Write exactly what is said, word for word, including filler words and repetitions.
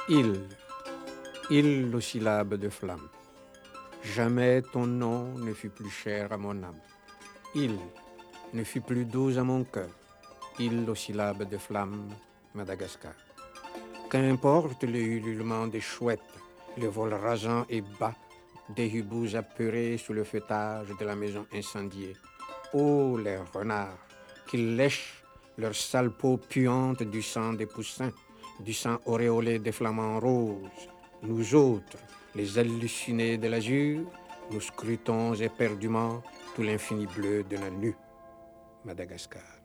Île, île aux syllabes de flamme, jamais ton nom ne fut plus cher à mon âme. Île ne fut plus douce à mon cœur, île aux syllabes de flamme, Madagascar. Qu'importe le ululement des chouettes, le vol rasant et bas des hiboux apeurés sous le feuillage de la maison incendiée. Oh, les renards, qu'ils lèchent leur sale peau puante du sang des poussins, du sang auréolé des flamants roses. Nous autres, les hallucinés de l'azur, nous scrutons éperdument tout l'infini bleu de la nue. Madagascar.